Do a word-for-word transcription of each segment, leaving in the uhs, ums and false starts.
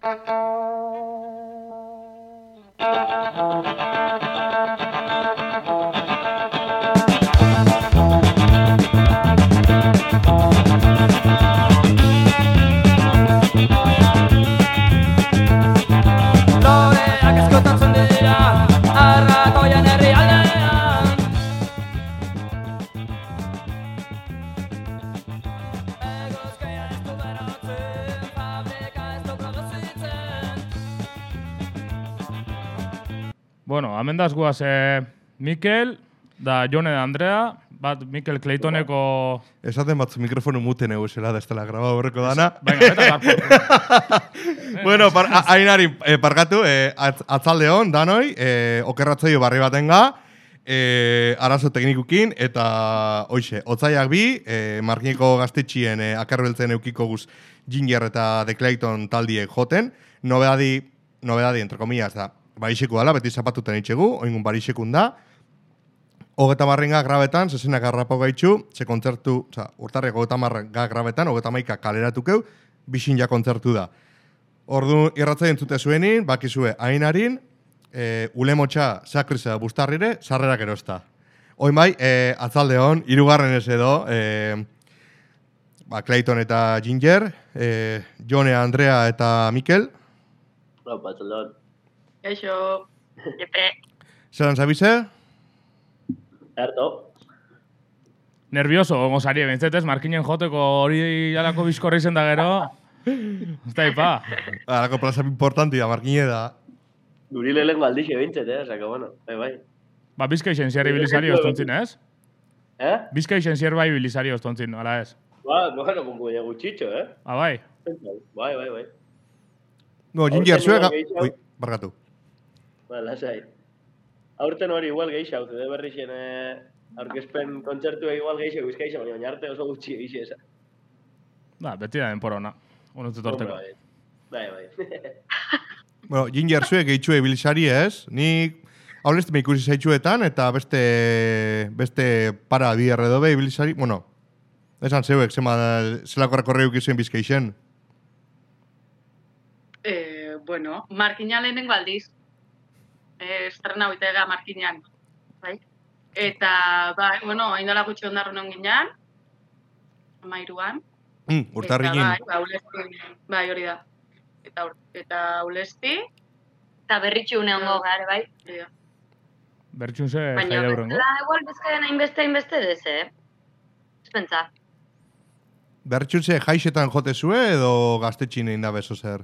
Bueno, amendaz guaz, eh, Mikel, da Jone da Andrea, bat Mikel Claytoneko... Esaten batzu mikrofonu muten eguzela da estela grabado horreko dana. Venga, eta garpo. Bueno, par, a, ainari eh, parkatu, eh, atz, atzalde hon, danoi, eh, okerratzaio barri batenga, eh, arazo teknikukin, eta hoxe, otzaiak bi, eh, markineko gaztetxien eh, akarbeltzen eukiko guz Ginger eta The Clayton taldiek joten, nobedadi, nobedadi, entre comillas, da, barixeku dala, beti zapatuten itxegu, oingun barixekun da, hogeta marrenga grabetan, zesenak garrapo gaitxu, ze kontzertu, oza, urtarriak hogeta marrenga grabetan, hogeta maika kaleratukeu, bixin ja kontzertu da. Ordu irratzaien entzute zuenin, bakizue ainarin, e, ulemotxa sakriza bustarrire, sarrerak erosta. Oin bai, e, atzalde hon, irugarren ez edo, e, ba, Clayton eta Ginger, e, Jone, Andrea eta Mikel. Opa, atzalde hon. Eixo, epe. Zeran zabize? Erto. Nervioso, gongo zari, bentzetez, markinen joteko hori alako bizkorri zen da gero. Ez da ipa. Alako plaza importanti da, markine da. Guri lehen galdixe bintzet, eh? Osaka, bueno, bai, bai. Ba, bizkaixen zierri bilizari ostontzin, ez? Eh? Bizkaixen zier bai bilizari ostontzin, ala ez? Ba, bueno, como ya gutxitxo, eh? Ah, bai? Bai, bai, bai. No, Ginger, zuega... Ui, bargatu. Ba, lasai. Aurten hori igual geixau, zede berri zen eh, aurkezpen kontzertua igual geixau bizkaixa, baina arte oso gutxi geixe esa. Da, beti da denpora ona. Unutzut horteko. Bai, bai. Bueno, Ginger zuek gehitxue bilizari ez, nik hauleste me ikusi zaitxuetan, eta beste beste para bi erredobe bilizari, bueno, esan zeuek, zema, zelako rekorreuk izuen bizkaixen. Eh, bueno, markina lehenengo aldiz. Eh, estrena hoitega markinan. Bai? Eta, bai, bueno, haindola gutxi ondarru non ginean, amairuan. Mm, urtarrikin. Bai, ba, ulesti, bai, hori da. Eta, eta ulesti. Eta berritxu neongo gare, bai. Ja. Bertxun ze jai Baina, aurrengo. bezala, igual bezkaden hainbeste hainbeste dez, eh? Ez pentsa. Bertxun ze jaixetan jote zue edo gaztetxin egin da bezo zer?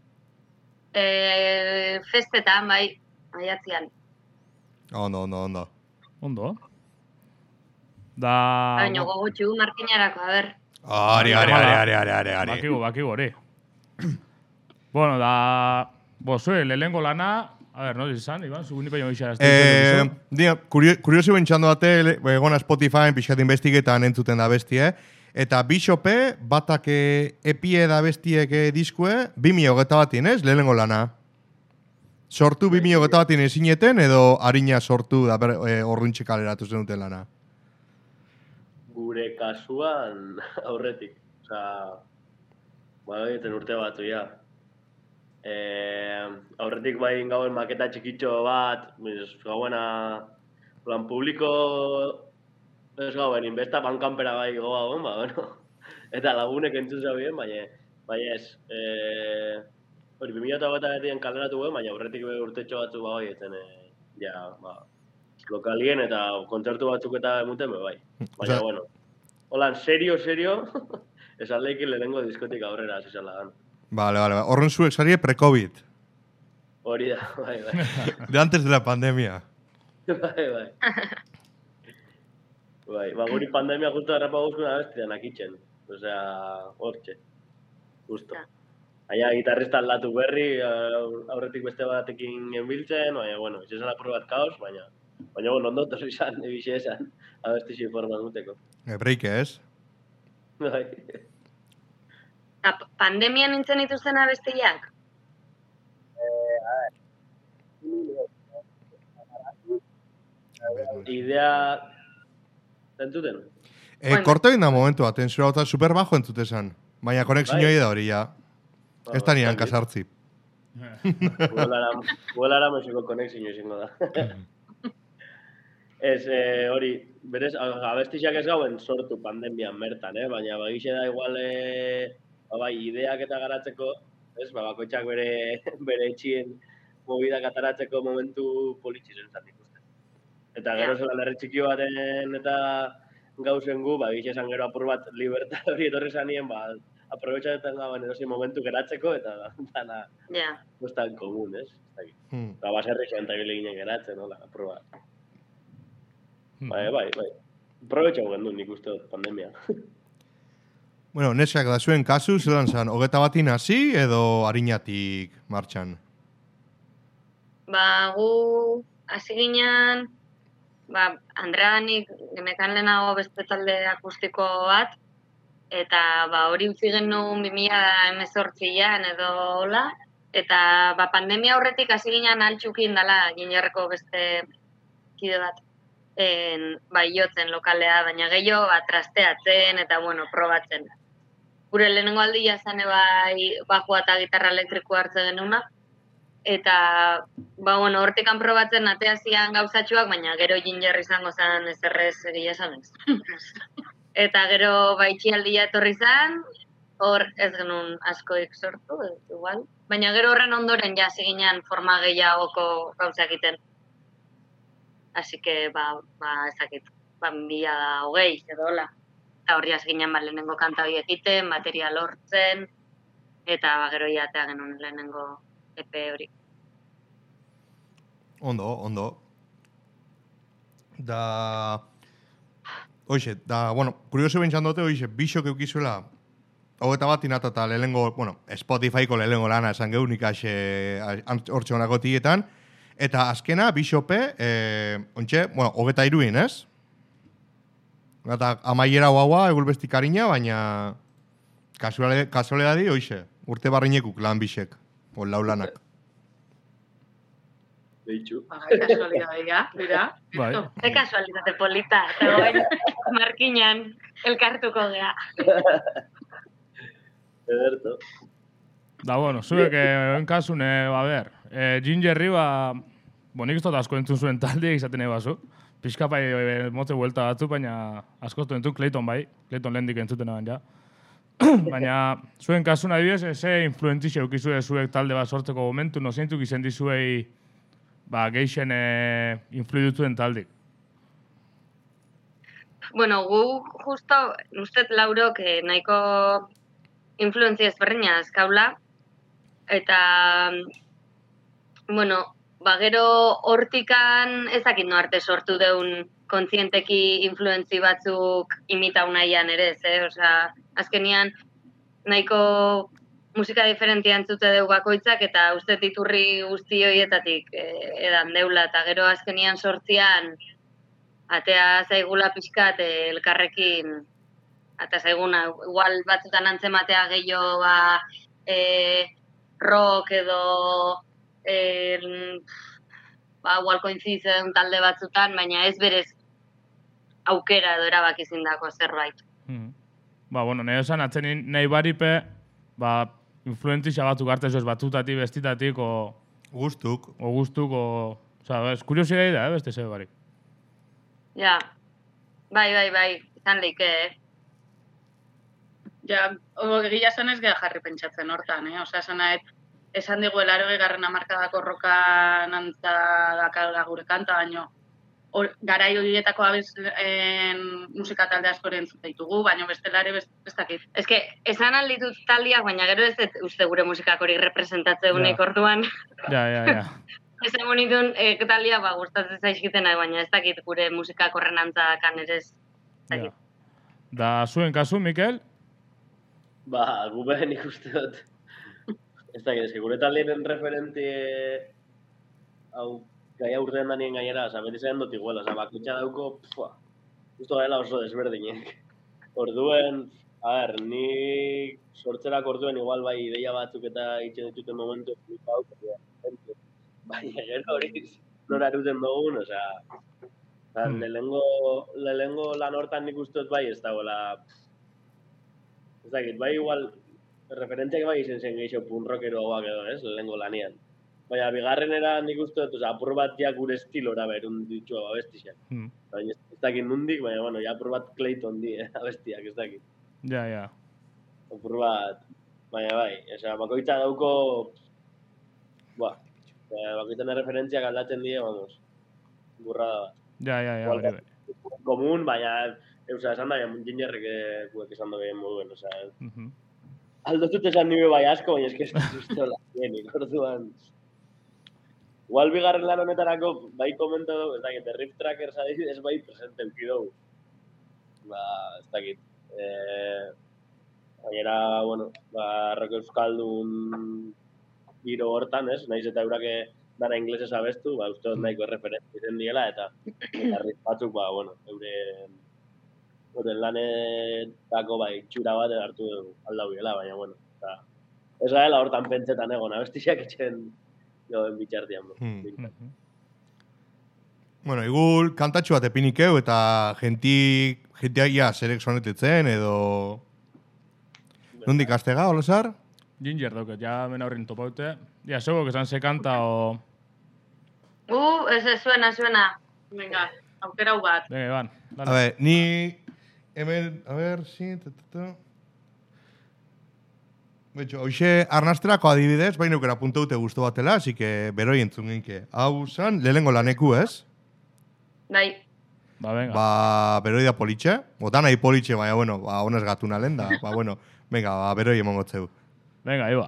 Eh, festetan, bai, maiatzian. Ondo, ondo, ondo. Ondo. Da... Baina, gogotxu, markinarako, a ber. Ari, ari, ari, ari, ari, ari, ari. Bakigu, bakigu, hori. Bueno, da... Bo, zue, lehengo lana... A ber, no izan, Iban? Zugu nipa joan izan. Eh, dia, kuriosi bentxando date, egona Spotify, pixat investigetan entzuten da bestie, eta Bishope, batak epie da bestiek diskue, bimi hogeta batin, ez? Lehengo lana. Sortu bimi hogeta batin ezineten, edo harina sortu da e, orduntxe kaleratu zenuten lana? Gure kasuan aurretik. Osa, ba, egiten urte batzu, ja. Eh, aurretik bai gauen maketa txikitxo bat, biz, gauena, plan publiko, ez gauen, inbesta bankanpera bai goa gon, ba, bueno. Eta lagunek entzun zabien, baina, baina ez, eh, hori, bi mila eta batien kaleratu guen, baina aurretik be urtetxo batzu ba bai, etzen, eh, ja, ba, lokalien eta kontzertu batzuk eta emuten, be bai. Baina, bueno, holan, serio, serio, esan lehikin lehenengo diskotik aurrera, zizala gan. Vale, vale, vale. Horren zuek zarie pre-COVID. Hori da, bai, bai. De antes de la pandemia. Bai, bai. Bai, ba, guri pandemia justo harrapa guzkuna bestian akitzen. Osea, hortxe. Justo. Aia, gitarrista aldatu berri, aurretik beste batekin genbiltzen, baina, bueno, izan apur bat kaos, baina, baina, bueno, ondotos izan, ebixe esan, abestixi forman duteko. E, breike, ez? Bai. Eta pandemian nintzen dituzten abestiak? Eh, a ver. Idea... Entzuten? Eh, bueno. Korto egin da momentu bat, zura gota super bajo entzute zen. Baina konexioa da hori, ja. Ez da nian kasartzi. Google Aramoseko konexio izango da. Ez, eh, hori, berez, abestixak ez gauen sortu pandemian bertan, eh? Baina bagixe da igual, eh, bai, ideak eta garatzeko, ez, ba, bakoitzak bere, bere etxien mobidak ataratzeko momentu politxizen zan ikusten. Eta gero zelan herri txiki baten eta gauzen gu, ba, egixe esan gero apur bat libertad hori etorri zanien, ba, aprobetxatzen gauen edozi momentu geratzeko, eta dana, Ja. no es tan komun, ez? Hmm. Eta baserri xoan eta gile ginen geratzen, nola, apur bat. Bai, bai, bai. Aprobetxau gendu nik uste dut pandemia. Bueno, neskak da zuen kasu, zelan zan, hogeta batin hasi edo harinatik martxan? Ba, gu hasi ginen, ba, Andreanik genekan lehenago beste talde akustiko bat, eta ba, hori utzi genuen bi mila hemezortzian edo hola, eta ba, pandemia horretik hasi ginen altxukin dala ginerreko beste kide bat. En, bai, jotzen lokalea, baina gehiago ba, trasteatzen eta, bueno, probatzen. Gure lehenengo aldia zane bai, bajua eta gitarra elektrikoa hartzen genuna, eta, ba, bueno, hortikan probatzen atea zian gauzatxuak, baina gero ginger izango zen ezerrez egia esanez. Eta gero ba, itxialdia etorri zen, hor ez genuen askoik sortu, igual. Baina gero horren ondoren ja ziginan forma gehiagoko gauzak egiten. Así que, ba, ba ezakit, ba, bila da hogei, edo hola. Eta horri hasi ginen ba, lehenengo kanta hori egiten, bateria lortzen, eta ba, gero jatea genuen lehenengo E P hori. Ondo, ondo. Da... Hoxe, da, bueno, kurioso bentsan dute, hoxe, bixok eukizuela, hogeta bat inata eta lehenengo, bueno, Spotifyko lehenengo lana esan geu, nik axe hortxe honako tietan, eta azkena, bixope, eh, ontxe, bueno, hogeta iruin, ez? Eta amaiera guaua, egul besti karina, baina kasualedadi, hoxe, urte barrinekuk lan bixek, o lau lanak. Deitxu. Bai, kasualitatea, mira. Bai. Ze kasualitate polita, eta goen markinan elkartuko gea. Ederto. Da, bueno, zuek, eh, enkasune, ba, ber, eh, Gingerri, ba, bo, nik iztot asko entzun zuen talde izaten ebazu. Pixka bai, e, motze buelta batzu, baina asko entzun Clayton bai, Clayton lehendik entzuten eban ja. Baina, zuen kasuna adibidez, ze influentzixe eukizue zuek talde bat sortzeko momentu, no zeintzuk izen dizuei, ba, geixen e, influidutuen taldik. Bueno, gu justo, ustet Laurok eh, nahiko influentzia ezberdina azkaula, eta, bueno, ba, gero hortikan ezakit no arte sortu deun kontzienteki influentzi batzuk imitau nahian ere, ze, osea, azkenian nahiko musika diferentia entzute deu bakoitzak, eta uste iturri guzti horietatik eh, edan deula, eta gero azkenian sortzian atea zaigula pixkat eh, elkarrekin, eta zaiguna, igual batzutan antzematea gehiago ba, eh, rock edo eh, ba, igual koinzitzen talde batzutan, baina ez berez aukera edo erabaki zindako zerbait. Mm. Ba, bueno, nahi esan atzen nahi baripe, ba, influentzixa batzuk hartez ez batzutatik, bestitatik, o... Gustuk. O gustuk, o... Osa, ez kuriosidea da, eh, beste zer barik. Ja, bai, bai, bai, izan leike, eh? Ja, egia esan ez geha jarri pentsatzen hortan, eh? Osea, esan nahet, esan digu elaro garren amarkadako rokan antza dakala gure kanta, baino or, garai horietako abizen musika talde askoren ditugu, baina bestelare bestakit. Ez que, esan alditut taldiak, baina gero ez dut uste gure musikak hori representatze unik Ja. orduan. Ja, ja, ja. Esan bonitun, eh, taldia, ba, gustatzen zaizkiten, baina ez dakit gure musikak horren antzakan ere ez dakit. Ja. Da, zuen kasu, Mikel? Ba, gu behen ikuste dut. Ez da, ez gure taldien referente hau gaia urtean danien gainera, oza, beti zen dut iguela, oza, bakutxa dauko, pua, justo gaela oso desberdinek. Orduen, a ber, ni sortzerak orduen igual bai ideia batzuk eta itxen dituten momentu flipa hau, baina gero hori nora eruten dugun, oza, Hmm. lehengo, lehengo lan hortan nik uste dut bai ez dagoela, ez dakit, bai igual referentziak bai izen zen gehiago punrokeroagoak edo, ez, lehengo lanian. Baina, bigarrenera nik uste dut, oza, apur bat ja gure estilora berun ditu abestixak. Hmm. Baina ez dakit nundik, baina, bueno, ja apur bat Clayton di, eh, abestiak, ez dakit. Ja, ja. Apur bat, baina bai, oza, bakoitza dauko, ba, bakoitzan referentziak aldatzen die, vamos, burrada bat. Ja, ja, ja, Igual, hori bai. Komun, baina, eusa, esan da, Gingerrek guek esan duen moduen, oza, Mhm. aldo zut esan nire bai asko, baina eski ez uste hola, genik, orduan. Igual bigarren lan honetarako, bai komento dugu, ez dakit, The Riff Trackers adibidez bai presente euki dugu. Ba, ez dakit. Eh, Baina, bueno, ba, rock euskaldun giro hortan, ez? Naiz eta eurake dara inglesez abestu, ba, uste dut nahiko referentzia izen diela, eta riff batzuk, ba, bueno, euren euren lanetako, bai, txura bat hartu aldau biela, baina, bueno, eta ez gaela hortan pentsetan egon, abestiak etxen joden bitxartian. Hmm. Mhm. Bueno, igul, kantatxu bat epinikeu eta genti, jentiak ja zerek sonetetzen edo... Nondik astega, Olesar? Ginger dauket, ja men aurrin topaute. Ja, seguro que esan se kanta o... Uh, ez ez suena, suena. Venga, aukera hau bat. Venga, Iban. A ver, ni... Hemen, a ver, si... Betxo, hoxe arnasterako adibidez, baina eukera puntu dute guztu batela, así que beroi entzun genke. Hau zan, lehenengo laneku, ez? Bai. Ba, venga. Ba, beroi da politxe. Bota nahi politxe, baina, bueno, ba, honez gatu nalen da. Ba, bueno, venga, ba, beroi emongo zeu. Venga, Iba.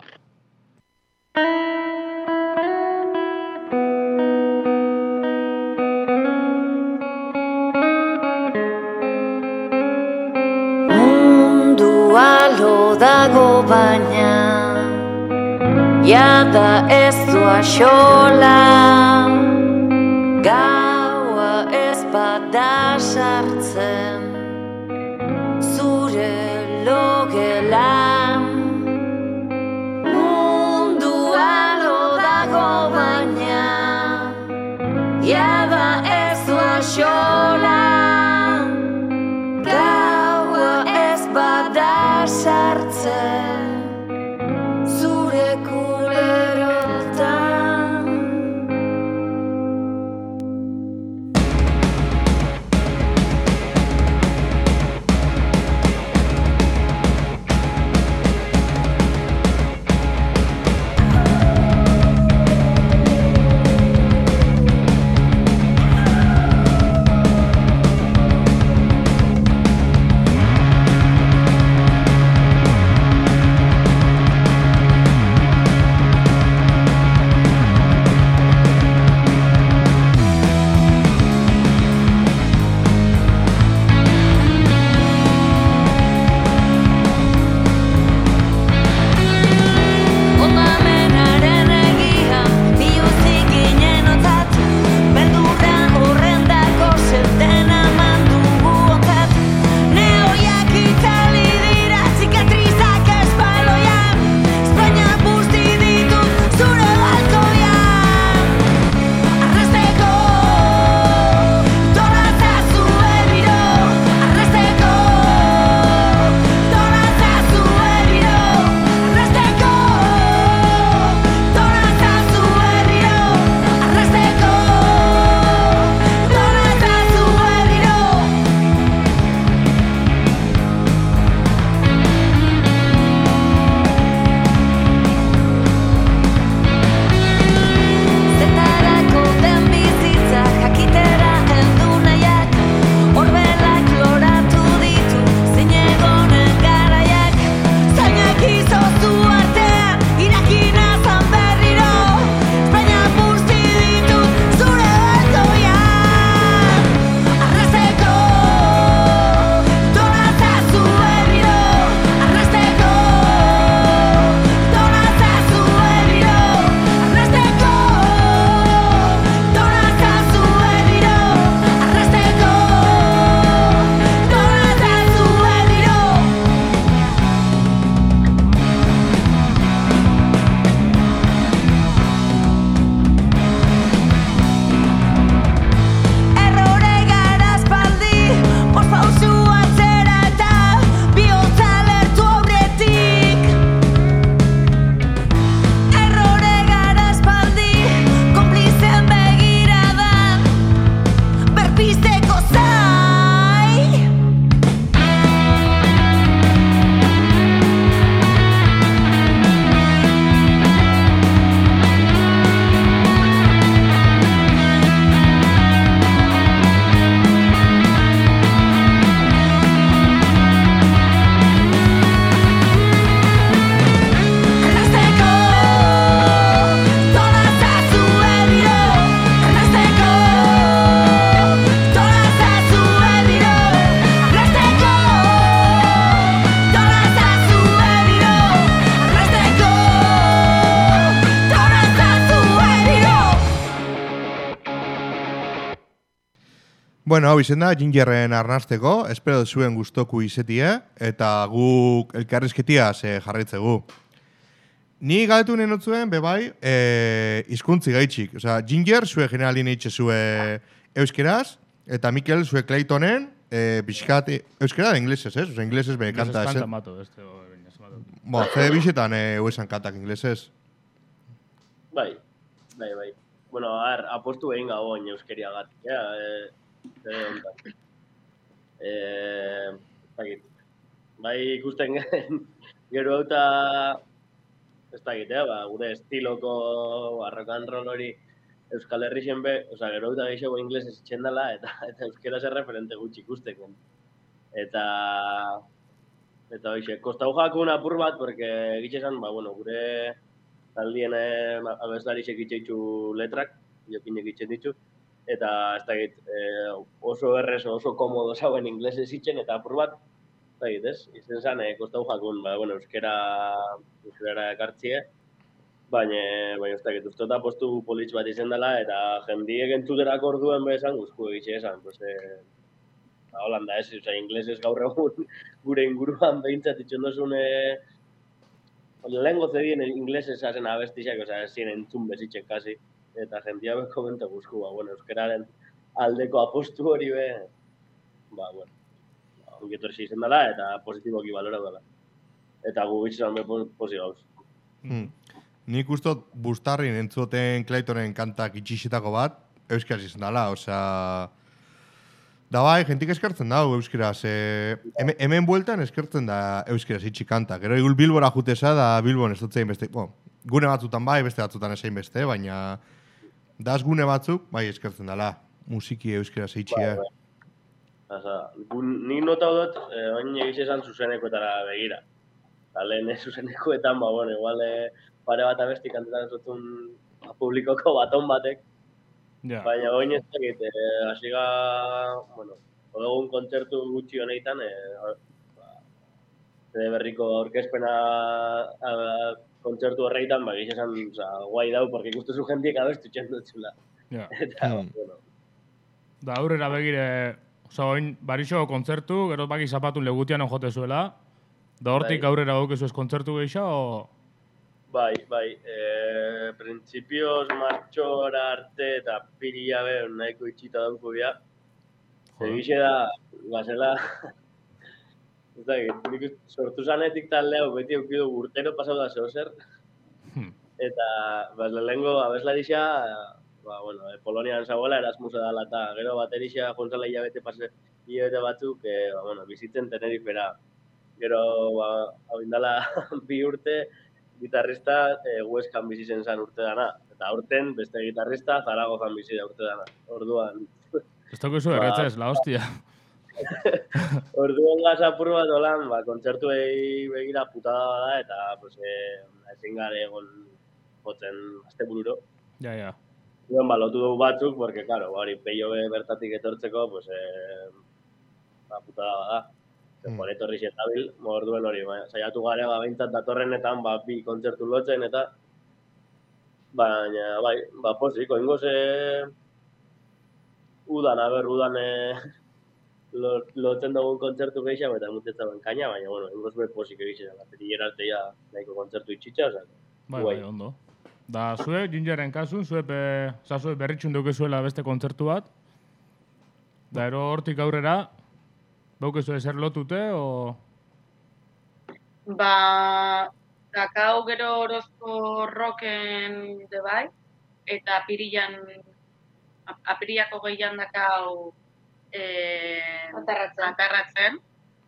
Mundua lo dago baina jada ez du axola, gaua ez bada sartzen zure logelan. Mundua lo dago baina jada ez du axola, gaua ez bada sartzen zure kulerotan. Bueno, hau izen da, Gingerren arnasteko, espero zuen gustoku izetie, eta guk elkarrizketiaz eh, jarraitzegu. Ni galetu nenotzuen, bebai, eh, izkuntzi gaitxik. Osea, Ginger, zue generalin eitxe zue euskeraz, eta Mikel, zue Claytonen, eh, pixkat, euskera da inglesez, ez? Osea, inglesez be kanta, Inglesez ez? kanta mato, este, o, inglesez mato. Bo, ze bizetan eh, huesan kantak inglesez. Bai, bai, bai. Bueno, ar, apostu egin gau oin euskeria gatik, ja, eh, eh, ondan. Eh, dakit. Bai, ikusten gero auta, ez dakit, eh, ba, gure estiloko rock and roll hori Euskal Herrixen be, oza, gero auta gehiago inglesez itxendala, eta, eta euskera zer referente gutxi ikusteken. Eta, eta hoxe, kostau jakun apur bat, porque egitxesan, ba, bueno, gure taldien eh, abeslarixek itxeitzu letrak, jokinek itxen ditu, eta ez dakit, eh, oso errez, oso komodo zauen inglesez itxen, eta apur bat, ez dakit, ez? Izen zan, eh, kostau jakun, ba, bueno, euskera, euskera ekartzie, baina, baina ez dakit, uste eta postu politx bat izen dela, eta jendiek entzuterak orduen bezan, guzku egitxe esan, pues, eh, ba, holanda ez, oza, inglesez gaur egun gure inguruan behintzat itxen dozun, eh, lehengo zedien inglesez hazen abestixak, oza, ezien entzun bezitzen kasi, eta jendia beko bente guzku, ba, bueno, euskararen aldeko apostu hori be, ba, bueno, ongetorsi izen dela, eta positiboki balora dela. Eta gu bitxetan be posi gauz. Hmm. Nik ustot bustarrin entzuten Claytonen kantak itxixetako bat, euskaraz izan dela, osea... Da bai, jentik eskertzen da, euskeraz. E, hemen, hemen bueltan eskertzen da euskeraz itxi kantak. Gero igul Bilbora juteza da Bilbon ez dut zein beste... Bueno, gune batzutan bai, beste batzutan ezein beste, baina... Daz gune batzuk, bai eskertzen dela. Musiki euskeraz itxia. Bai, bai. Asa, nik notau dut, eh, oin egiz esan zuzenekoetara begira. Eta lehen zuzenekoetan, ba, bueno, igual eh, pare bat abesti kantetan zutun publikoko baton batek. Ja. Baina oin ez dakit, eh, hasiga, bueno, egun kontzertu gutxi honetan, eh, ba, zede berriko aurkezpena a, kontzertu horreitan, ba, giz esan, oza, guai dau, porque ikustezu jendiek abestu txendutzula. Ja. Eta, Hmm. bueno, Da, aurrera begire, oza, oin, barixo kontzertu, gero baki zapatun legutian jote zuela, da hortik Bai. aurrera gokezu ez kontzertu gehiago, o... bai, bai, eh, principios martxora arte eta piria be nahiko itxita dauko bia. Egixe da, gazela, ez da, nik sortu zanetik talde hau beti eukidu urtero pasau da zehozer, Hmm. eta bas, lehengo abeslarixa, ba, bueno, eh, Polonian zagoela Erasmusa dala, eta gero baterixa jontzala hilabete pase, hilabete batzuk, eh, ba, bueno, bizitzen Tenerifera. Gero, ba, hau indala bi urte, gitarrista eh, Huescan bizi zen zan urte dana. Eta aurten beste gitarrista Zaragozan bizi da urte dana. Orduan, Ez tokizu Ba- erretzez, la hostia. orduan gazapur bat olan, ba, kontzertuei begira putada bada, eta pues, eh, ezin gare egon jotzen astebururo. Ja, ja. Zuen balotu dugu batzuk, porque, claro, ba, hori peio be bertatik etortzeko, pues, eh, ba, putada bada. Mm. Jore etorri zetabil, orduen hori, ba, saiatu gare, ba, behintzat datorrenetan, ba, bi kontzertu lotzen, eta, baina, bai, ba, pozik, oingoz, eh, udan, aber, udan, eh, lo, lotzen dugun kontzertu gehiago, eta mutetza kaina, baina, bueno, oingoz be pozik egitzen, baterilera arte ja, nahiko kontzertu itxitza, oza, Bai, Guai. bai, ondo. Da, zue, Gingeren kasun, zue, be, zazue berritxun dukezuela beste kontzertu bat. Da, ero hortik aurrera, baukezu ezer lotute, o... Ba, dakau gero orozko roken de bai, eta apirilan, ap- apiriako gehian dakau eh, Atarratzen. atarratzen.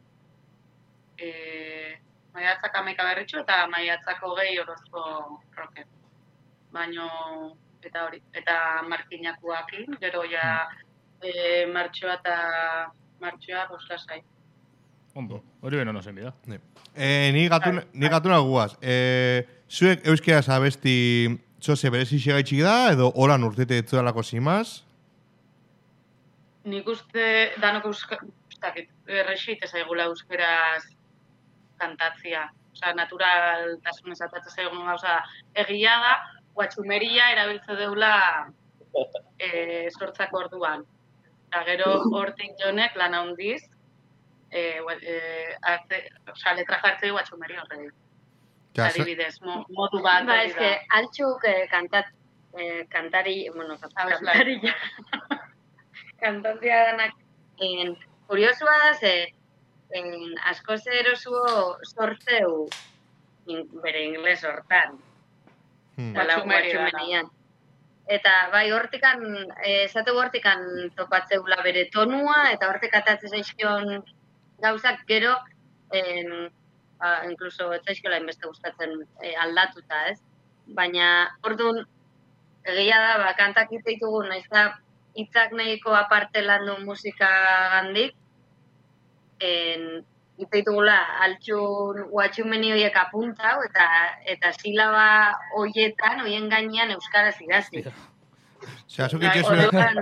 Eh, maiatzak amaika berritxu eta maiatzako gehi orozko roken. Baino, eta hori, eta markinakuakin, gero ja eh, martxoa eta martxoa boslasai. Ondo, hori beno no zen bida. E, ni gatun, ni gatuna guaz. E, zuek euskeraz abesti txose berezi xegaitxik da, edo horan urtete etzuelako zimaz? Nik uste danok euska, ustakit, errexit ezaigula euskeraz kantatzia. Osa, naturaltasunez atatzen zaigun gauza egia da, guatxumeria erabiltze deula e, sortzako orduan. Eta gero hortik jonek lan handiz, e, e, arte, oza, letra jartzei guatxumeri horrei. Adibidez, mo, modu bat. Ba, ez que, altxuk eh, kantat, eh, kantari, bueno, kantari, kantantzia danak, en, kuriosua da, ze, en, asko zerozuo sortzeu in, bere ingles hortan. Hmm. Guatxumerian. Eta bai, hortikan, esate hortikan topatzeula bere tonua, eta hortik atatzen zaizkion gauzak gero, en, ba, incluso etzaizkiola inbeste gustatzen e, aldatuta, ez? Baina, orduan, egia da, ba, kantak hitz ditugu, naiz da, hitzak nahiko aparte landu musika gandik, en, hitz ditugula, altxun, guatxumeni horiek apuntau, eta, eta silaba horietan, horien gainean euskaraz idazi. Osea, zuk itxezue...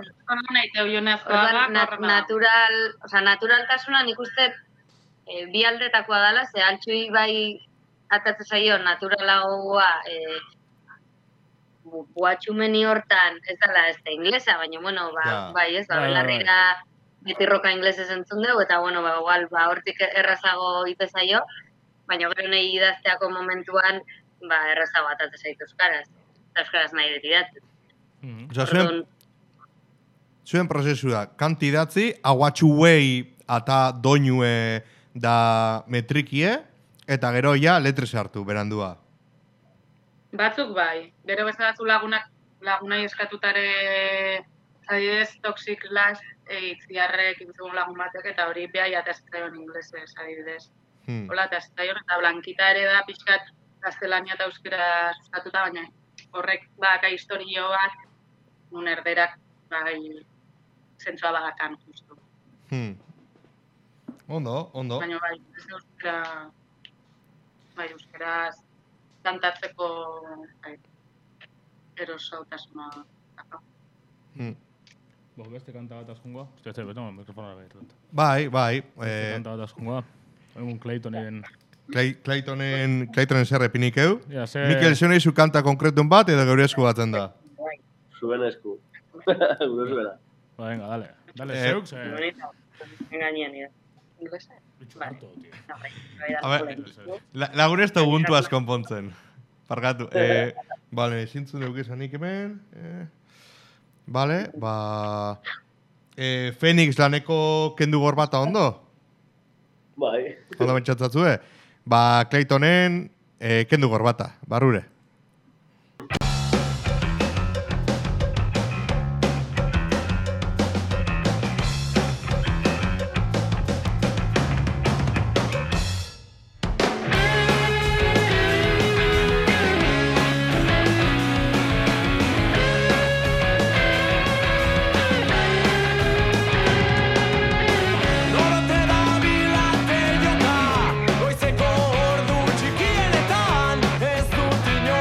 Natural, oza, naturaltasuna nik uste e, bi aldetakoa dela, ze altxui bai atatzen zaio naturalagoa e, guatxumeni hortan, ez dela ez da inglesa, baina, bueno, ba, ja. bai ez, ba, belarrira beti roka inglesez entzun dugu, eta, bueno, ba, igual, ba, hortik errazago ite zaio, baina gero nahi idazteako momentuan, ba, errazago atatzen zaitu euskaraz, eta euskaraz nahi dut idatzen. Mm-hmm. Osa, zuen, zuen prozesua, kanti idatzi, aguatxuei eta doinue da metrikie, eta gero ja letre sartu, berandua. Batzuk bai, gero bezadatzu lagunak, lagunai eskatutare, adibidez, Toxic Lash, itziarrek intzugun lagun batek, eta hori behai ataztaion inglesez, adibidez. Hmm. Hola, ataztaion, eta Blankita ere da pixkat gaztelania eta euskera sustatuta, baina horrek baka historio bat, nun erderak bai zentzua bagakan, justu. Hmm. Ondo, ondo. Baina bai, ez euskera, bai euskeraz kantatzeko bai, erosautasuna. Hmm. Bo, beste kanta bat azkungoa? Uste, ez beto, mikrofonara behar. Bai, bai. Beste kanta bat azkungoa. Egun Claytonen... Clay, Claytonen, Claytonen zer epinik eu. Ja, ze... Mikel, zionei zu kanta konkretun bat, edo geure esku batzen da? Zuen esku. Gure zuena. Ba, venga, dale. Dale, Eh, zeuk, ze... Engañan, ja. Inglesa? A ver, lagun ez da ubuntu asko konpontzen. Parkatu. Eh, vale, zintzun dugu izanik hemen. Eh, vale, ba... Eh, Phoenix laneko kendu gor bata ondo? Bai. Ondo bentsatzatzu, eh? Ba, Claytonen eh, kendu gor bata, barrure. Goizeko ordu txikienetan ez dut inoiz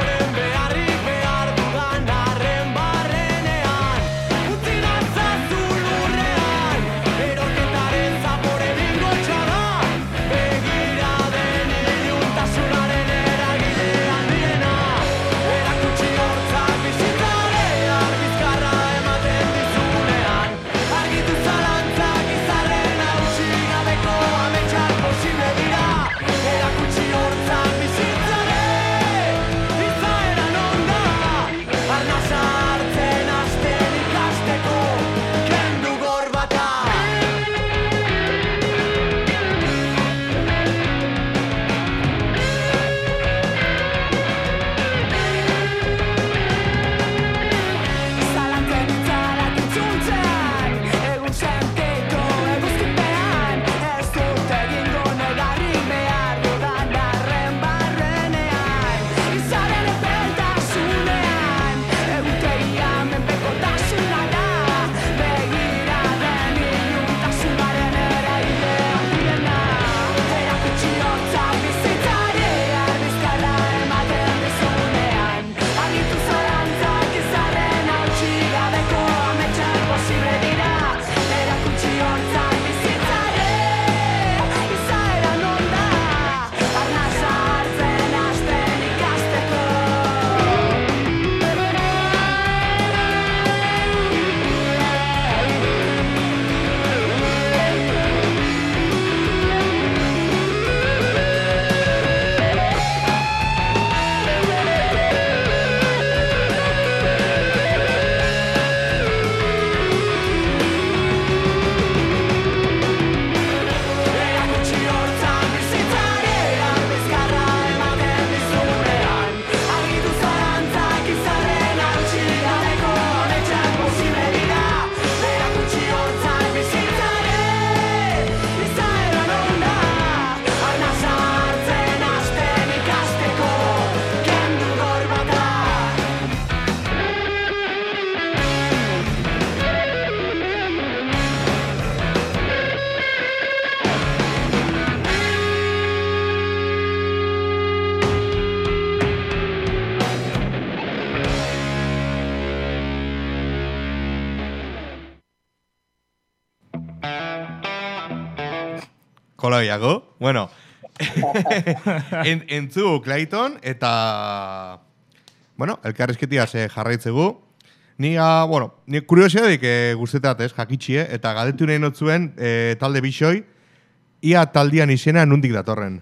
Koloiago. Bueno, en, entzu Clayton eta, bueno, elkarrizketia ze jarraitzegu. Ni, a, bueno, ni kuriosidade que guztetat, ez, jakitxie, eta galdetu nahi notzuen e, talde bixoi, ia taldian izena nundik datorren.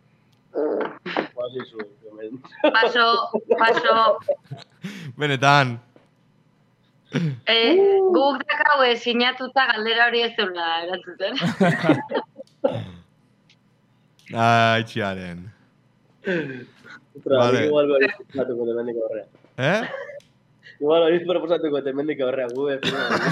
Paso, paso. Benetan. Eh, guk dakau sinatuta galdera hori ez zeula erantzuten. Ai, txiaren. Vale. Igual hori proposatuko temendik horrea. Eh? Igual hori proposatuko temendik horrea, gu ez.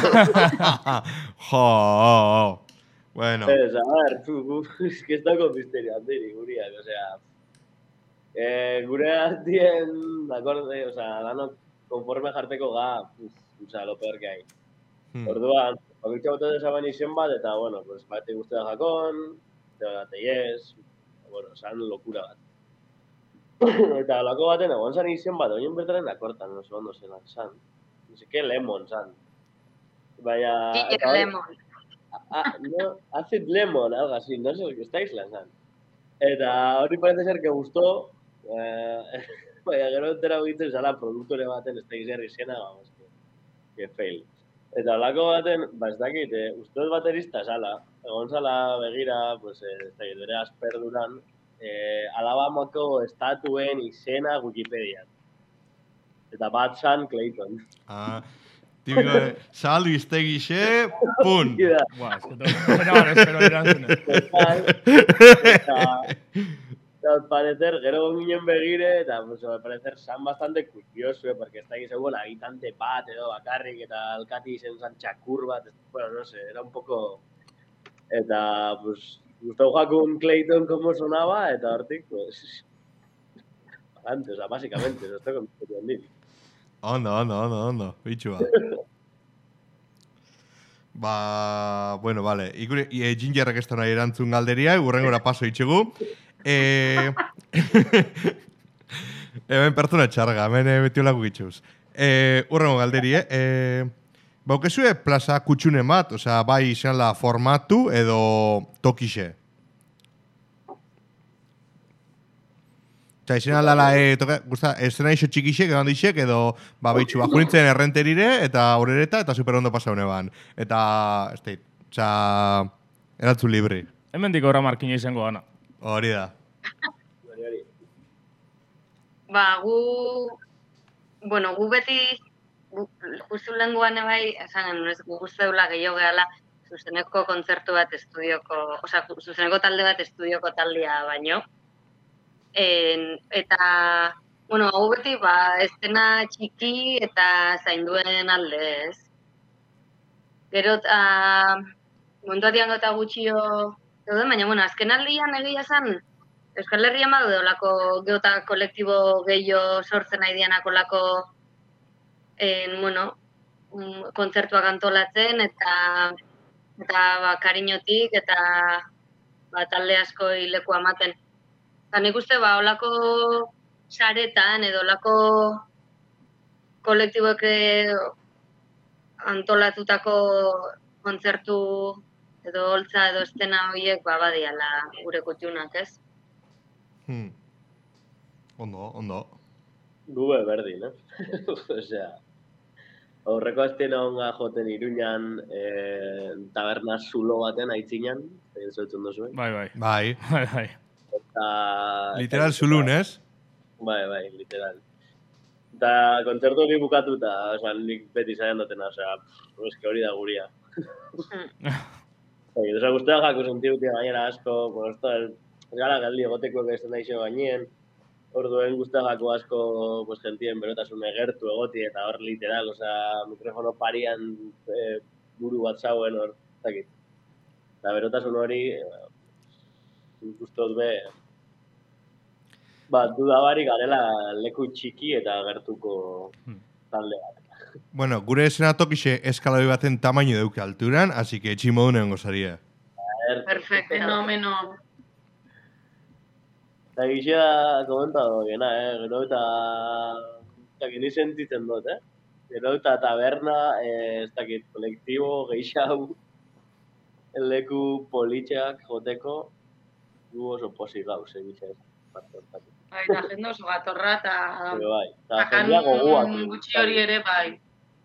Jo, bueno. Ez, a ver, tu, gu, es que ez dago misterio handiri, guriak, osea. Eh, gure handien, akorde, osea, danok konforme jarteko ga, osea, lo peor que hay. Hmm. Orduan, bakitza bote desaban izen bat, eta, bueno, pues, bate guztia jakon, eta teiez, bueno, zan lokura bat. Eta lako baten, egon zan izen bat, oien bertaren akortan, no sé, ondo zelan, zan. No sé, que lemon, zan. Baina... Ginger lemon. Ah, no, acid lemon, algo así, no sé, que está isla, zan. Eta hori parece ser que gustó, eh, baina gero entera begitzen zala produktore baten, ez da izan izena, vamos, que, que fail. Eta lako baten, ba ez dakit, eh, uste baterista zala, egon zala begira, pues, eh, ez dakit, bere asperduran, eh, Alabamako estatuen izena Wikipedian. Eta bat zan Clayton. Ah, típico, eh, saldu iztegixe, pun. Buah, ez que no, espero erantzune. Eta, al parecer, gero ginen begire, eta, pues, al parecer, zan bastante curioso, eh, porque ez da gizego lagitante bat, edo bakarrik, eta alkati izen zan txakur bat, bueno, no sé, era un poco... Eta, pues, gustau jakun Clayton como sonaba, eta hortik, pues... Antes, o sea, básicamente, no estoy con misterio handik. Ondo, ondo, ondo, ondo, bitxua. Ba, bueno, vale. Ikure, e, Gingerrek ez da nahi erantzun galderia, urrengora paso itxegu. E... Hemen pertsona txarga, hemen betiolako gitxuz. E, urrengo galderie. E, Baukezue plaza kutxune bat, osea, bai izan la formatu edo tokixe? Osea, izan aldala, e, toka, gusta, esena iso txikixek, edo handixek, edo, ba, behitxu, ba, junitzen errenterire, eta horreta, eta super ondo pasa honeban. Eta, ez teit, osea, eratzu libri. Hemen dik horra markina izango gana. Hori da. Ba, gu... Bueno, gu beti... Gu, justu lenguan bai, esan genuen, gu guzteula gehiago gehala, zuzeneko kontzertu bat estudioko... Osa, zuzeneko talde bat estudioko taldea baino. En, eta... Bueno, gu beti, ba, estena txiki eta zainduen alde, ez? Gero, eta... Momentu atian gota gutxio... Zauden, baina, bueno, azken aldian egia zan, Euskal Herrian badu olako geota kolektibo gehiago sortzen nahi dianako lako, en, bueno, um, kontzertuak antolatzen, eta, eta ba, kariñotik, eta ba, talde asko hileku amaten. Eta nik uste, ba, olako saretan, edo olako kolektiboek antolatutako kontzertu edo holtza edo estena horiek ba badiala gure kutxunak, ez? Hmm. Ondo, ondo. Gube berdin, eh? Osea, aurreko aztien honga joten Iruñan eh, taberna zulo baten aitzinan, egin zoetzen duzuen. Bai, bai. Bai. Bai, bai. Eta... Literal zulun, ez? Bai, bai, literal. Eta kontzertu hori bukatuta, osea, nik beti zaian dutena, osea, eske hori da guria. Osea, guztia jako sentiutia gainera asko, bueno, esto el... Gara galdi egoteko egesten daixo gainien, orduen guztagako asko pues, gentien berotasun egertu egoti, eta hor literal, osea, mikrofono parian e, buru bat zauen hor, zakit. Eta berotasun hori, guztot be, bat dudabarik garela leku txiki eta gertuko talde bat. Bueno, gure esena tokixe eskaloi baten tamaino deuke alturan, así que etximodun egon gozaria. Perfecto. Fenomeno. Eta gixea komentado gena, eh? Gero eta... Eta gini sentitzen dut, eh? Gero eta taberna, eh, ez dakit, kolektibo, geixau... leku politxeak joteko, gu oso pozik gauz, egitza ez. Bai, da jende oso gatorra, eta Bai, eta takan jendea gogoak. gutxi hori ere, bai.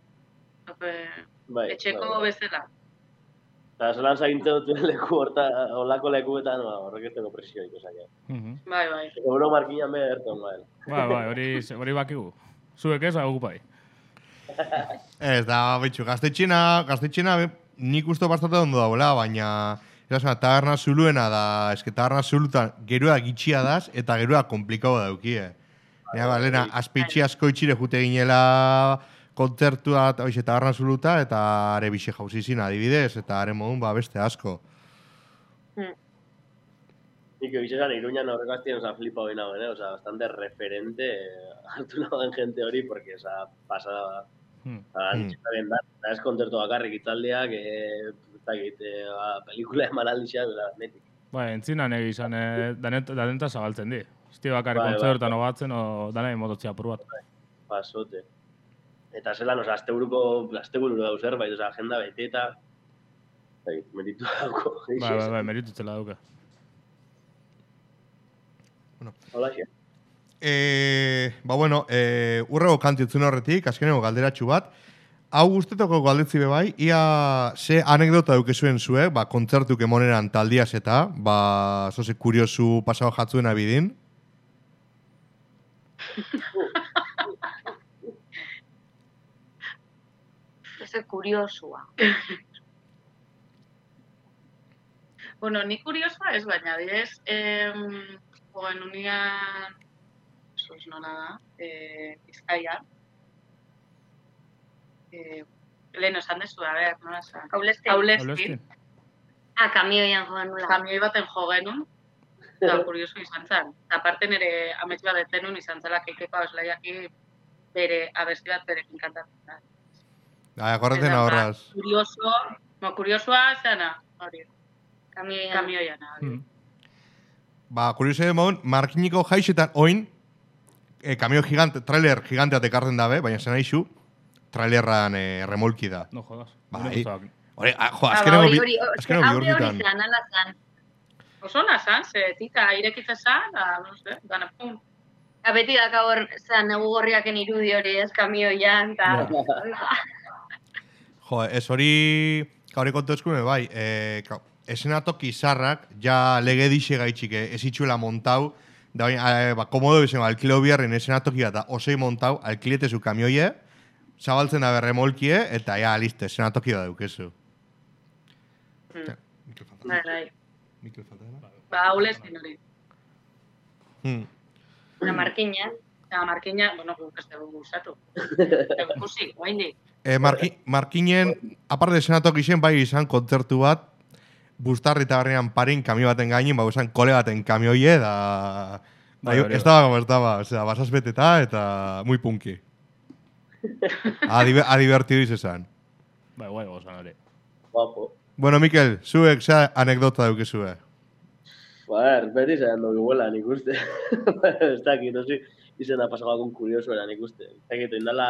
Bai, Etxeko bai. bezala. Eta zelan zagintzen duten leku horta, olako lekuetan, horrek ez dago presioik, osak. Bai, bai. Euro markinan be erton, bai. Bai, bai, hori, hori bakigu. Zuek ez, hau bai. Ez da, bitxu, gaztetxina, gaztetxina nik uste bastate ondo dagoela, baina erasuna, taberna zuluena da, eske taberna zulutan geroa gitxia daz, eta geroa komplikau daukie. Ja, ba, lehena, azpeitxi asko itxire jute ginela kontzertua, oixe, taberna zuluta, eta are bixe jauzizin adibidez, eta are modun, ba, beste asko. Nik egizan, Iruñan horrek aztien, oza, flipa hori nagoen, eh? Oza, bastante referente hartu nagoen gente hori, porque, oza, pasada da. Hmm. Antxetaren da, eta ez kontzertu bakarrik itzaldiak, eh, ez dakit, eh, ba, pelikula emanaldixak, bera, netik. Bai, entzinan egi izan, eh, danet, danenta zabaltzen di. Esti bakarrik Bai, kontzertan bai. obatzen, o danai mototzea apur bat. Pasote. Eta zelan, oza, asteburuko, astebururo dauz zerbait, oza, agenda bete eta... Ez dakit, meritu dauko. Bai, bai, bai, meritutzela dauka. Hola, xe. E, ba, bueno, e, urrego kantiutzen horretik, azkeneko galderatxu bat. Hau guztetoko galdetzi be bai, ia ze anekdota dukezuen zuek, ba, kontzertuk emoneran taldiaz eta, ba, zoze kuriosu pasao jatzuen abidin. Ese kuriosua. Bueno, ni kuriosoa ez, baina, direz, em, joan unian, sos nola da, eh, Bizkaian. Eh, lehen esan dezu, a ber, nola esan? Aulestin. Aulestin. Ah, kamioian joan nula. Kamioi baten jo genuen, eta kurioso izan zen. Eta aparte nire amets bat detenun izan zela keikeko auslaiaki bere abesti bat berekin kantatzen da. Ai, akordaten Eta, ahorraz. Kurioso, no, kuriosoa zena, hori, Kamioian. kamioiana, hori. Hmm. Ba, kurioso egon, markiniko jaixetan oin, e, kamio gigante, trailer gigantea tekarten dabe, baina zen aixu, trailerran e, remolki da. No jodas. Bai. Bai. Hori, ah, jo, Ah, ba, azkeneko hori, bi, hori, azkeneko bi hori hori urbitan. zan, ala zan. Oso ona zan, ze tika irekitza zan, da, no sé, gana pum. Eta beti daka hor, zan, negu gorriaken irudi hori ez kamioian, eta... Jo, ez hori, hori kontu eskume, bai, e, ka, esenatoki zarrak, ja lege dixe gaitxik, ez itxuela montau, da baina, e, ba, komodo bizen, alkilo biharren esenatoki bat, osei montau, alkiletezu kamioie, zabaltzen da berremolkie, eta ja, listo, esenatoki bat dukezu. Bai, bai. Mikel falta dela? Ba, aulestin hori. Hmm. Una markina. Eta markina, bueno, guk ez dugu usatu. Egu ikusi, guaindik. E, marki, markinen, aparte esenatoki zen, bai izan kontzertu bat, Bustarri eta barrian parin kamio baten gainin, ba, izan kole baten kamioie, da... Bai, Da, hori estaba como estaba, o sea, basaz beteta eta muy punky. Adibe, adibertidu izan. Bai, guai gozan hori. Guapo. Bueno, Mikel, zuek ze anekdota dukezue. Ba, beti zailan dugu guela, nik uste. Ez dakit, no sé, izena pasagakun kurioso era, nik uste. Ez dakit, indala...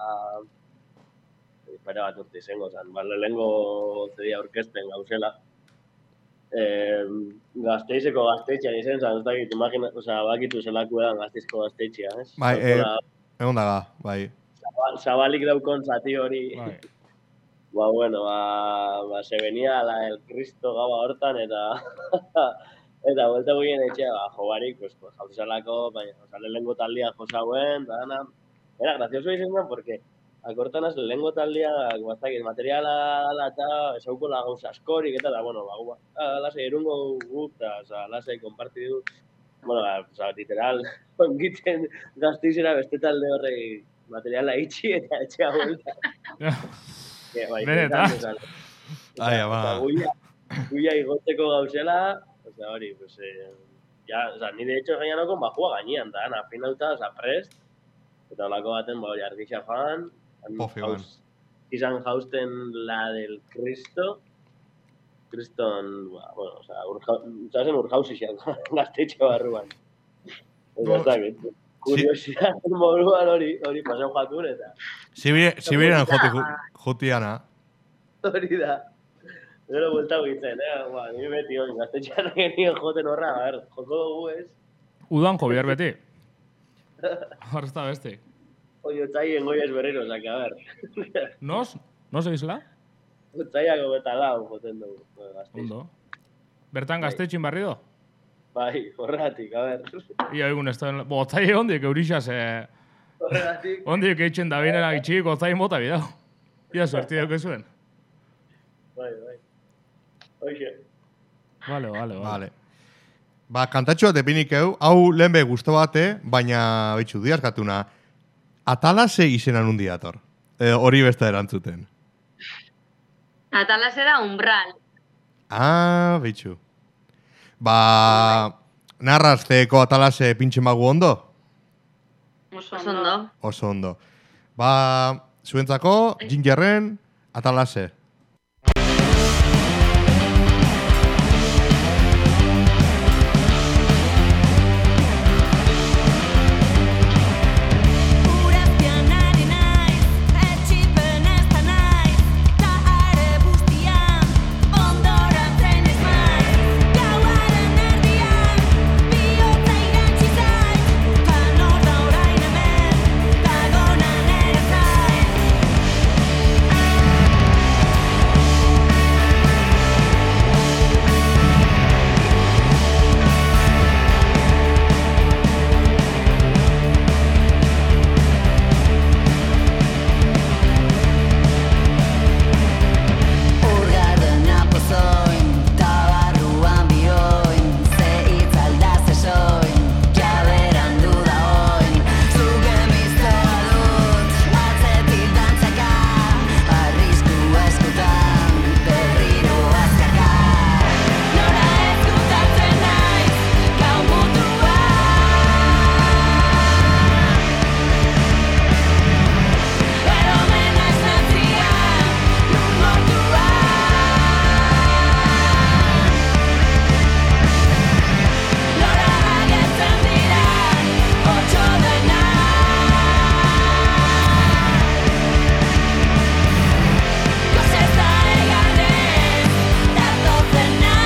Pera bat urte izango zen, ba, lehengo zedia orkesten gauzela. Eh, gazteizeko gazteitxean izan zen, ez dakit, imagina, oza, bakitu zelako edan gazteizko gazteitxea, ez? Bai, eh, Zakola, egon daga, bai. zabal- Zabalik daukon zati hori. Bai. Ba, bueno, ba, ba, se venía la el Cristo gaba hortan, eta... eta vuelta guien etxea, ba, jo barik, pues, pues, jauzalako, baina, oza, lehengo taldia josauen, da, dana. Era gracioso izan zen, porque akortan az, lehengo taldia, bazakit, materiala dala eta esauko la gauza askorik, eta da, bueno, ba, gu, ah, lasai erungo guk, eta, oza, lasai konpartidu, bueno, ba, oza, literal, ongiten gazteizera beste talde horrei materiala itxi eta etxea vuelta. Que, bai, Benetan. esan, Ai, ama. Eta guia, guia igoteko gauzela, osea, hori, pues, eh, ja, osea, ni de hecho gainanoko bajua gainean, da, na, finauta, osea, prest, eta olako baten, ba, hori, argixa fan, Pofi ban. izan jausten la del Cristo, Kriston, ba, bueno, osea, urja, zazen urjausixan, gaztetxe barruan. No, Eta, ez dakit, kuriosidad moduan hori, hori, pasau jatun, eta Sibire, Sibirian joti, ju- jutiana. hori da. Gero buelta bitzen, eh? Ba, ni beti hori, gaztetxean genien joten horra, a ver, joko dugu ez. Udan jo bihar beti. Hor ez da beste. Hoi otzaien goi ez berriro, osake, a ver. Nos? Nos egizela? Otzaiako beta lau joten dugu, gaztetxe. Ondo. Bertan gaztetxin barri do? Bai, horregatik, a ver. Ia egun ez da... Bo, otzai hondik eurixaz, eh... Horregatik. Hondik eitzen da binera gitxik otzai mota bidau. Ia suerti dauk zuen. Bai, bai. Hoxe. Vale, vale, vale. Vale. Ba, kantatxo bat epinik eu, hau lehen be guztu bate, baina betxu diazkatuna. Atalase izenan un diator. E, hori beste erantzuten. Atalase da umbral. Ah, betxu. Ba, narrazteko atalase pintxe magu ondo? Oso Oso ondo. ondo. Oso ondo. Ba, zuentzako, Gingerren atalase. Urazpian ari naiz, etxipen ez da naiz, ta are guztian, ondoratzen ez maiz. Gauaren erdian, bihotza irantzi zait, ta nor da orain hemen, dagonan ere zain. Urgarren apozoin, tabarruan bioin, ze itzalda zesoin, jaberan duda oin. Zuge miztoa dut, atzetik dantzaka, arrisku eskutan, berriro azkaka. Nora ezkutatzen naiz, gau mutua. Eromena esnatzian, lur mortua. Nora agertzen dira, otxo dena. Gozeta egarrez, datozena.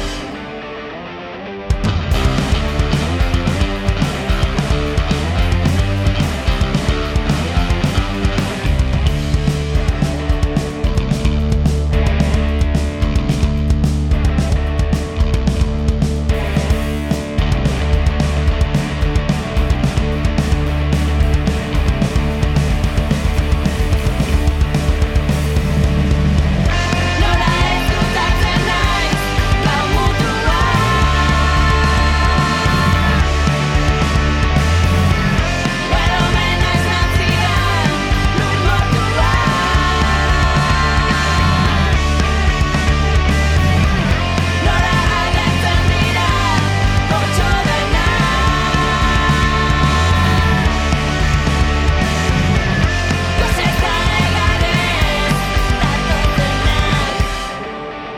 Nora ezkutatzen naiz, gau mutua. Eromena esnatzian, lur mortua. Nora agertzen dira, otxo dena. Gozeta egarrez, datozena.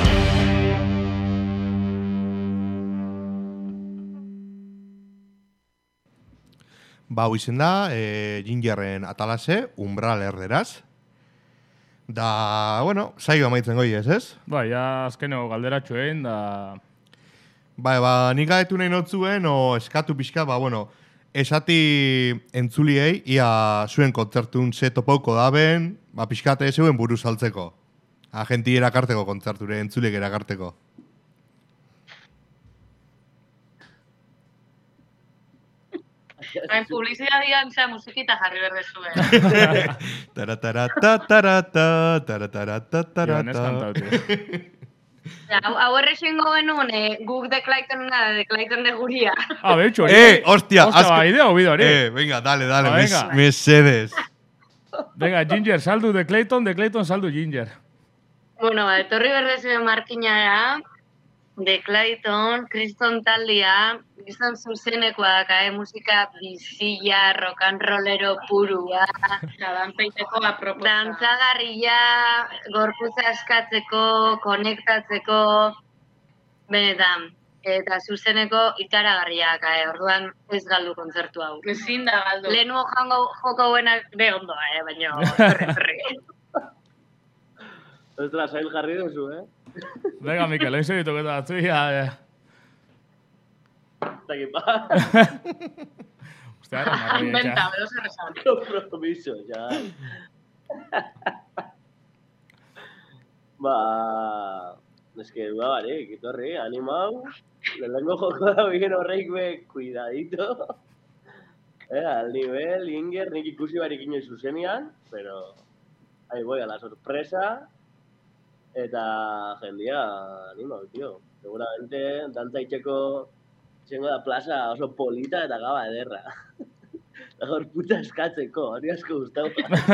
Ba, hau izen da, e, Gingerren atalase, umbral erderaz. Da, bueno, saio amaitzen goi ez, ez? Ba, ja azkeneko galderatxo egin, da... Ba, ba, nik gaetu nahi notzuen, o eskatu pixka, ba, bueno, esati entzuliei, ia zuen kontzertun ze topauko daben, ba, pixkate zeuen buruz saltzeko. Agenti erakarteko kontzerture, entzuliek erakarteko. Hain publizidadian zea musikita jarri berde zuen. Taratarata, tarata, taratarata, Joan ez tarata. kantautu. Ja, Hau hau errexengo genuen, eh, guk de Claytona, de Clayton de guria. Ah, betxo, hori. Eh, hostia, Hostia, asko- ba, idea hobi hori. Eh, venga, dale, dale, Ba, mes, venga. mesedes. Venga, Ginger, saldu de Clayton, de Clayton saldu Ginger. Bueno, ba, etorri berde zuen markinara, de Clayton, Kriston taldia, gizon zuzenekoak, eh, musika bizia, rock and rollero purua, Eta danpeiteko aproposa. dantzagarria, gorputza askatzeko, konektatzeko, benetan, eta zuzeneko ikaragarriak, eh, orduan ez galdu kontzertu hau. Ezin da galdu. Lehenuo jango joko buenak be ondo, eh, baina torri, torri. Ostra, sail jarri duzu, eh? Venga, Mikel, hain serio toketa batzu, ya... Eh. Eta que pa, Hostia, era marroi, Inventa, etxa. bedo zer esan. compromiso, chaval. Ba, eske duda barik, itorri, animau. Lehenengo joko da bien horreik be, cuidadito. Eh, al nivel, Inger, nik ikusi barik inoiz zuzenian, pero ahí voy a la sorpresa. Eta jendia, animau, tío. Seguramente, dantza itxeko izango da plaza oso polita eta gaba ederra. Hor puta eskatzeko, hori asko gustau.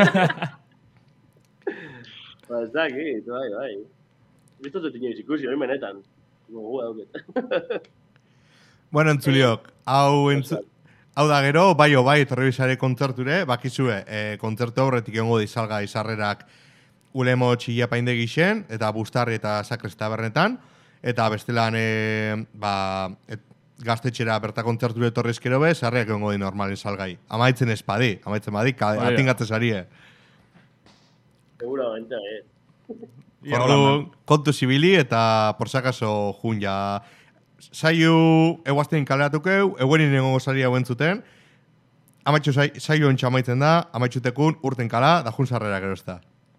Ba, ez dakit, bai, bai. Bizto zut inoiz ikusi, hori menetan. Gogu dauket. Bueno, entzuliok, hau entzu... Hau da gero, bai o bai, telebisare kontzerture, bakizue, e, kontzertu aurretik egongo dizalga izarrerak ulemo txilla painde gixen, eta bustarri eta sakres tabernetan, eta bestelan, e, ba, et, gaztetxera berta kontzerture etorrizkero be, sarreak egongo di normalen salgai. Amaitzen espadi, amaitzen badi, Bai da. atingatzen sarie. Seguramente, eh. Ia, Ordu, hola, kontu zibili eta por si acaso jun ja. Saiu eguazten kaleratukeu, eguerin egongo saria hauen zuten. Amaitxu sai- saio ontsa amaitzen da, amaitxutekun urten kala, da jun sarrera gero ez da.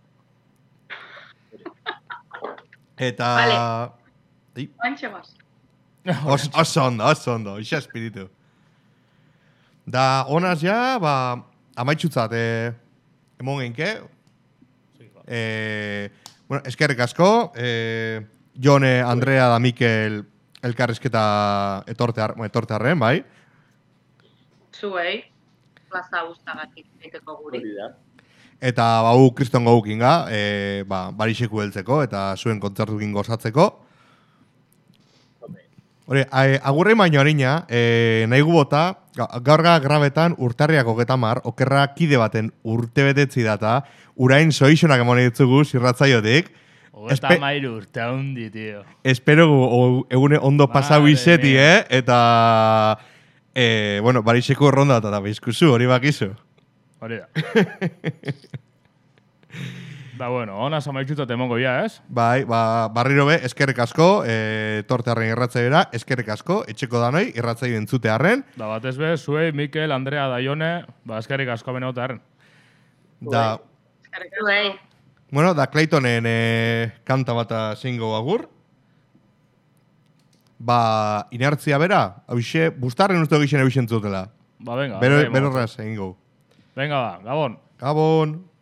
Eta... Vale. Ei, Oantxe bas. os, oso ondo, oso ondo, isa espiritu. Da, honaz ja, ba, amaitxutzat, eh, emon genke. Eh, bueno, eskerrik asko, eh, Jone, Andrea da Mikel elkarrizketa etorte, ar, etorte arren, bai? Zuei, plaza guztagatik egiteko guri. Hori da. Eta bau kriston gaukin ga, e, ba, barixeku heltzeko eta zuen kontzertukin gozatzeko. Hore, a- agurre baino harina, e, nahi gu bota, ga- gaur ga grabetan urtarriak hogeta mar, okerra kide baten urte betetzi data, urain soixonak emon ditzugu zirratzaiotik. Hogeta Espe- mairu urte handi, tío. Espero gu o- egune ondo pasau Madre izeti, mía. eh? Eta, e, bueno, barixeko ronda eta bizkuzu, hori bakizu. Hori da. Da, bueno, ona zamaitxuta temongo ya, ez? Bai, ba, barriro be, eskerrik asko, e, tortearren irratzaioera, eskerrik asko, etxeko danoi, irratzaio entzute arren, Da, batez be, zuei, Mikel, Andrea, Daione, ba, eskerrik asko bene otarren. da, Eskerrik asko. Zuei. bueno, da Claytonen e, kanta bata zingo agur. Ba, inertzia bera, hauxe, bustarren uste gixen eusen zutela. Ba, venga. Bero, bai, mo- berorraz egingo. Venga, ba, Gabon. Gabon!